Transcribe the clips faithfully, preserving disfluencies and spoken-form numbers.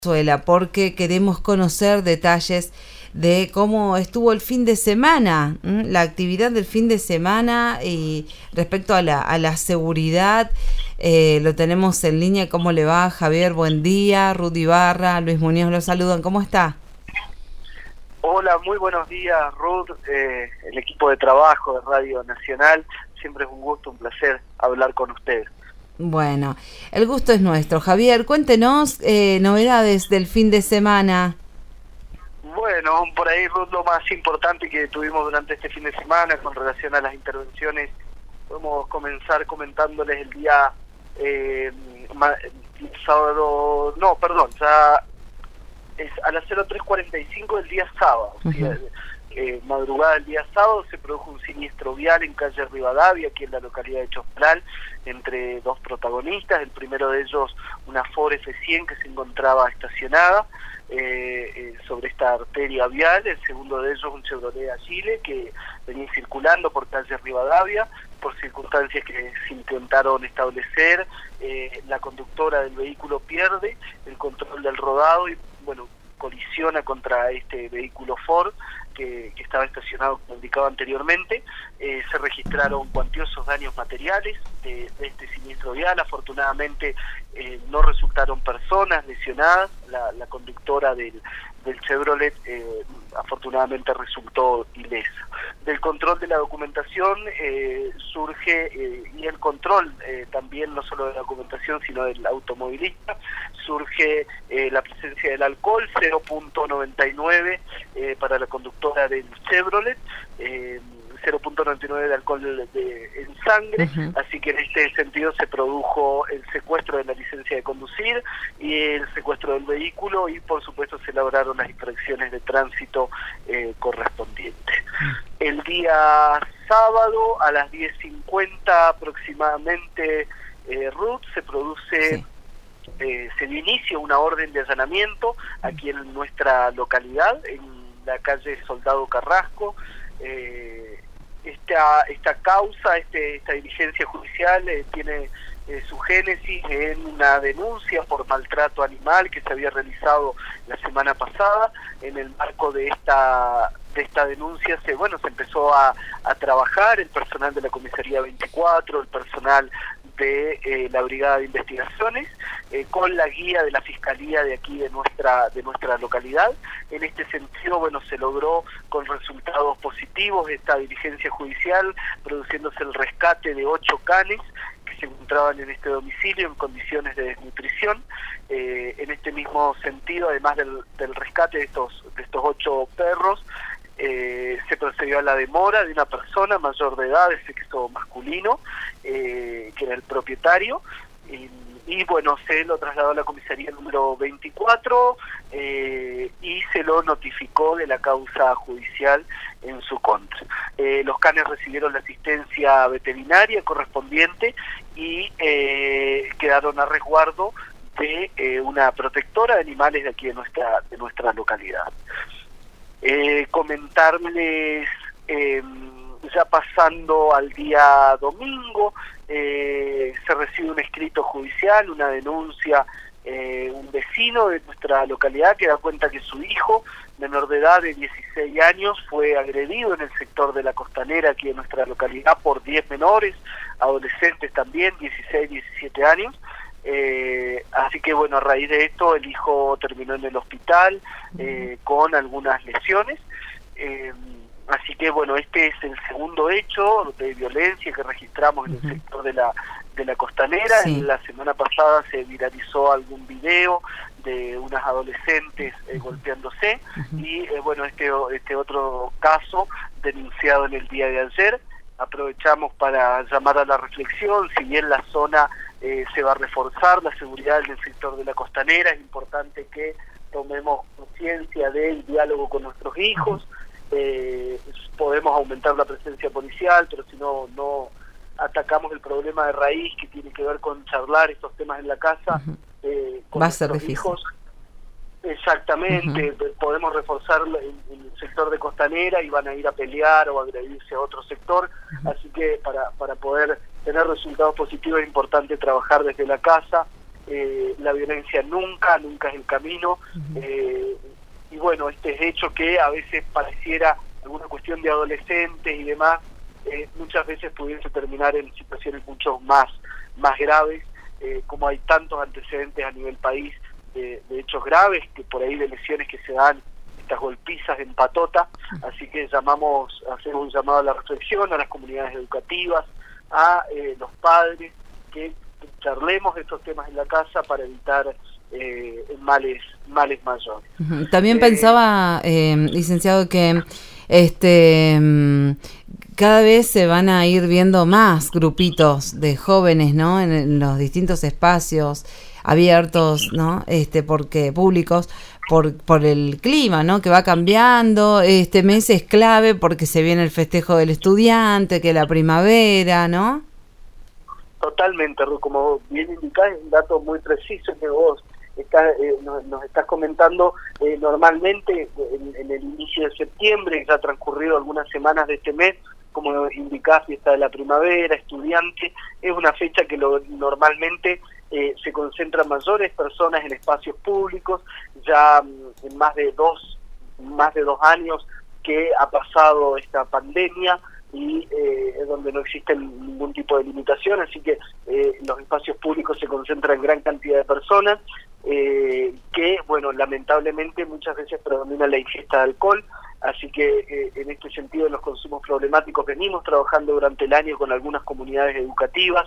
Venezuela, porque queremos conocer detalles de cómo estuvo el fin de semana, ¿m? la actividad del fin de semana y respecto a la, a la seguridad. Eh, lo tenemos en línea. ¿Cómo le va, Javier? Buen día. Rudy Barra, Luis Muñoz lo saludan. ¿Cómo está? Hola, muy buenos días, Ruth, eh, el equipo de trabajo de Radio Nacional. Siempre es un gusto, un placer hablar con ustedes. Bueno, el gusto es nuestro. Javier, cuéntenos eh, novedades del fin de semana. Bueno, por ahí, Ruth, lo más importante que tuvimos durante este fin de semana con relación a las intervenciones, podemos comenzar comentándoles el día eh, ma, sábado, no, perdón, ya es a las cero tres cuarenta y cinco del día sábado. Uh-huh. ¿Sí? Eh, madrugada del día sábado se produjo un siniestro vial en calle Rivadavia, aquí en la localidad de Chospral, entre dos protagonistas. El primero de ellos, una Ford F cien que se encontraba estacionada eh, eh, sobre esta arteria vial. El segundo de ellos, un Chevrolet Agile que venía circulando por calle Rivadavia. Por circunstancias que se intentaron establecer, eh, la conductora del vehículo pierde el control del rodado y, bueno, colisiona contra este vehículo Ford que, que estaba estacionado, como indicaba anteriormente. Eh, se registraron cuantiosos daños materiales de, de este siniestro vial. Afortunadamente eh, no resultaron personas lesionadas. La, la conductora del, del Chevrolet eh, afortunadamente resultó ilesa. Del control de la documentación eh, surge, eh, y el control eh, también no solo de la documentación sino del automovilista, surge eh, la presencia del alcohol, cero punto noventa y nueve eh, para la conductora del Chevrolet, eh, cero punto noventa y nueve de alcohol de, de, en sangre. Uh-huh. Así que en este sentido se produjo el secuestro de la licencia de conducir y el secuestro del vehículo, y por supuesto se elaboraron las infracciones de tránsito eh, correspondientes. Uh-huh. El día sábado a las diez cincuenta aproximadamente, eh, Ruth, se produce... Sí. Eh, se dio inicio una orden de allanamiento aquí en nuestra localidad, en la calle Soldado Carrasco. Eh, esta esta causa, este, esta diligencia judicial eh, tiene eh, su génesis en una denuncia por maltrato animal que se había realizado la semana pasada. En el marco de esta de esta denuncia se bueno se empezó a, a trabajar el personal de la comisaría veinticuatro, el personal de eh, la brigada de investigaciones, eh, con la guía de la fiscalía de aquí de nuestra de nuestra localidad. En este sentido, bueno, se logró con resultados positivos esta diligencia judicial, produciéndose el rescate de ocho canes que se encontraban en este domicilio en condiciones de desnutrición. Eh, en este mismo sentido, además del, del rescate de estos de estos ocho perros, Eh, se procedió a la demora de una persona mayor de edad, de sexo masculino, eh, que era el propietario, y, y bueno, se lo trasladó a la comisaría número veinticuatro eh, y se lo notificó de la causa judicial en su contra. Eh, los canes recibieron la asistencia veterinaria correspondiente y eh, quedaron a resguardo de eh, una protectora de animales de aquí de nuestra, de nuestra localidad. Eh, comentarles, eh, ya pasando al día domingo, eh, se recibe un escrito judicial, una denuncia, eh, un vecino de nuestra localidad que da cuenta que su hijo, menor de edad de dieciséis años, fue agredido en el sector de la Costanera aquí en nuestra localidad por diez menores, adolescentes también, dieciséis, diecisiete años. Eh, así que bueno, a raíz de esto el hijo terminó en el hospital eh, con algunas lesiones. Eh, así que bueno, este es el segundo hecho de violencia que registramos en el uh-huh. sector de la de la Costanera. Sí. La semana pasada se viralizó algún video de unas adolescentes eh, uh-huh. golpeándose uh-huh. y eh, bueno, este este otro caso denunciado en el día de ayer. Aprovechamos para llamar a la reflexión. Si bien la zona eh, se va a reforzar la seguridad en el sector de la Costanera, es importante que tomemos conciencia del diálogo con nuestros hijos. Eh, podemos aumentar la presencia policial, pero si no no atacamos el problema de raíz que tiene que ver con charlar estos temas en la casa eh, con va a ser nuestros difícil. hijos. Exactamente, uh-huh. podemos reforzar el, el sector de Costanera y van a ir a pelear o a agredirse a otro sector, uh-huh. así que para, para poder tener resultados positivos es importante trabajar desde la casa eh, la violencia nunca, nunca es el camino, uh-huh. eh, y bueno, este hecho que a veces pareciera alguna cuestión de adolescentes y demás, eh, muchas veces pudiese terminar en situaciones mucho más, más graves, eh, como hay tantos antecedentes a nivel país de, de hechos graves, que por ahí de lesiones que se dan, estas golpizas en patota, así que llamamos, hacemos un llamado a la reflexión, a las comunidades educativas, a eh, los padres, que charlemos de estos temas en la casa para evitar eh, males males mayores. También eh, pensaba, eh, licenciado, que este cada vez se van a ir viendo más grupitos de jóvenes, ¿no? En, en los distintos espacios abiertos, ¿no? Este, porque públicos, por por el clima, ¿no? Que va cambiando. Este mes es clave porque se viene el festejo del estudiante, que la primavera, ¿no? Totalmente, Ruth, como bien indicás, es un dato muy preciso que vos estás, eh, nos, nos estás comentando. Eh, normalmente en, en el inicio de septiembre, ya ha transcurrido algunas semanas de este mes, como indicás, fiesta de la primavera, estudiante, es una fecha que lo, normalmente eh, se concentran mayores personas en espacios públicos. Ya mm, en más de dos, más de dos años que ha pasado esta pandemia, y eh, es donde no existe ningún tipo de limitación, así que eh, los espacios públicos se concentran en gran cantidad de personas, eh, que, bueno, lamentablemente muchas veces predomina la ingesta de alcohol, así que eh, en este sentido los consumos problemáticos venimos trabajando durante el año con algunas comunidades educativas,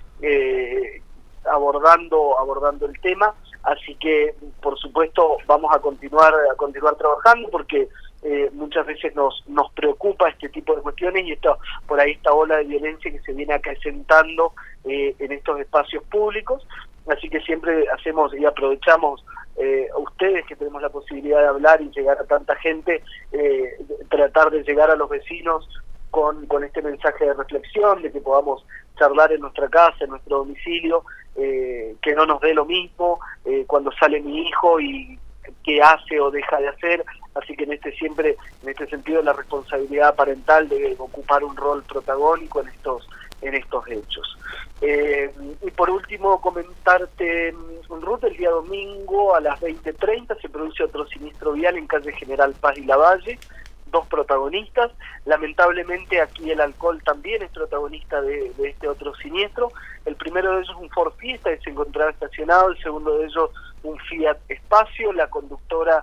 eh, abordando abordando el tema, así que por supuesto vamos a continuar a continuar trabajando porque Eh, muchas veces nos nos preocupa este tipo de cuestiones y esto, por ahí esta ola de violencia que se viene acrecentando eh, en estos espacios públicos, así que siempre hacemos y aprovechamos eh, a ustedes que tenemos la posibilidad de hablar y llegar a tanta gente, eh, tratar de llegar a los vecinos con, con este mensaje de reflexión, de que podamos charlar en nuestra casa, en nuestro domicilio, eh, que no nos dé lo mismo eh, cuando sale mi hijo y qué hace o deja de hacer, así que en este siempre, en este sentido, la responsabilidad parental debe ocupar un rol protagónico en estos en estos hechos. Eh, y por último, comentarte, Ruth, el día domingo a las veinte treinta se produce otro siniestro vial en calle General Paz y Lavalle, dos protagonistas. Lamentablemente aquí el alcohol también es protagonista de, de este otro siniestro. El primero de ellos un Ford Fiesta que se encontraba estacionado, el segundo de ellos un Fiat Espacio. La conductora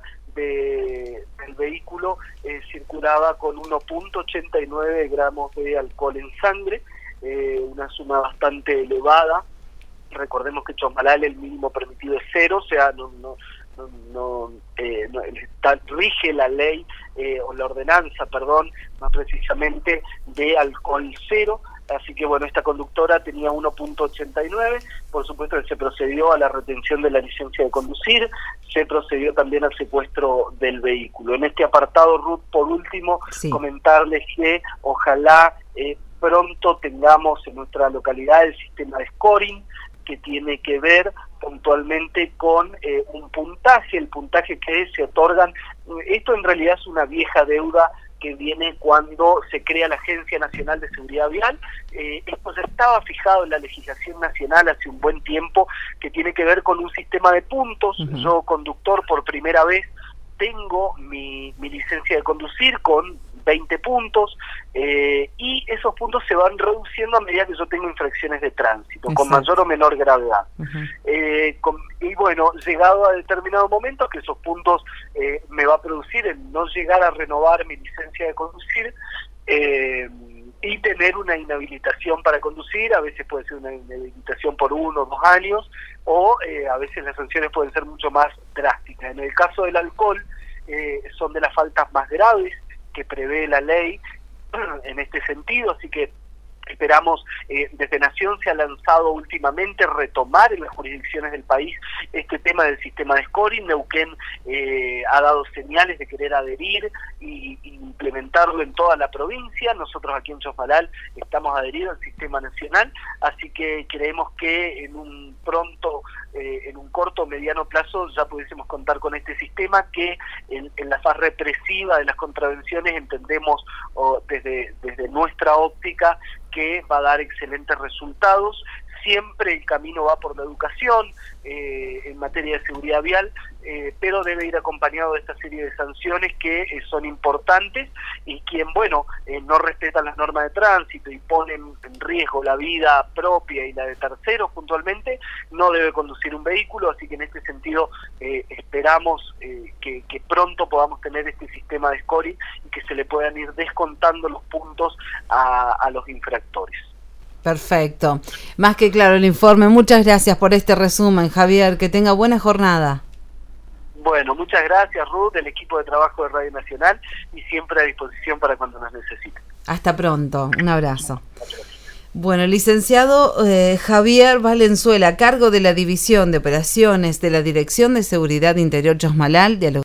de, del vehículo eh, circulaba con uno punto ochenta y nueve gramos de alcohol en sangre, eh, una suma bastante elevada. Recordemos que en Chosmalal el mínimo permitido es cero, o sea, no... no no, no, eh, no está, rige la ley eh, o la ordenanza, perdón, más precisamente de alcohol cero, así que bueno, esta conductora tenía uno punto ochenta y nueve, por supuesto que se procedió a la retención de la licencia de conducir, se procedió también al secuestro del vehículo. En este apartado, Ruth, por último, sí, comentarles que ojalá eh, pronto tengamos en nuestra localidad el sistema de scoring, que tiene que ver puntualmente con eh, un puntaje, el puntaje que se otorgan. Esto en realidad es una vieja deuda que viene cuando se crea la Agencia Nacional de Seguridad Vial. Eh, esto ya estaba fijado en la legislación nacional hace un buen tiempo, que tiene que ver con un sistema de puntos. Uh-huh. Yo, conductor, por primera vez tengo mi, mi licencia de conducir con veinte puntos, eh, y esos puntos se van reduciendo a medida que yo tengo infracciones de tránsito, exacto, con mayor o menor gravedad. Uh-huh. eh, con, y bueno, llegado a determinado momento, que esos puntos eh, me va a producir el no llegar a renovar mi licencia de conducir, eh, y tener una inhabilitación para conducir. A veces puede ser una inhabilitación por uno o dos años, o eh, a veces las sanciones pueden ser mucho más drásticas. En el caso del alcohol, eh, son de las faltas más graves que prevé la ley en este sentido, así que esperamos, eh, desde Nación se ha lanzado últimamente retomar en las jurisdicciones del país este tema del sistema de scoring. Neuquén eh, ha dado señales de querer adherir y, y implementarlo en toda la provincia. Nosotros aquí en Chosmalal estamos adheridos al sistema nacional, así que creemos que en un pronto, eh, en un corto o mediano plazo ya pudiésemos contar con este sistema que en, en la fase represiva de las contravenciones entendemos oh, desde, desde nuestra óptica que va a dar excelentes resultados. siempre el camino va por la educación eh, en materia de seguridad vial, eh, pero debe ir acompañado de esta serie de sanciones que eh, son importantes, y quien, bueno, eh, no respeta las normas de tránsito y ponen en riesgo la vida propia y la de terceros puntualmente, no debe conducir un vehículo. Así que en este sentido eh, esperamos eh, que, que pronto podamos tener este sistema de scoring y que se le puedan ir descontando los puntos a, a los infractores. Perfecto. Más que claro el informe. Muchas gracias por este resumen, Javier. Que tenga buena jornada. Bueno, muchas gracias, Ruth, del equipo de trabajo de Radio Nacional, y siempre a disposición para cuando nos necesiten. Hasta pronto. Un abrazo. Bueno, el licenciado eh, Javier Valenzuela, a cargo de la División de Operaciones de la Dirección de Seguridad Interior Chosmalal, dialogó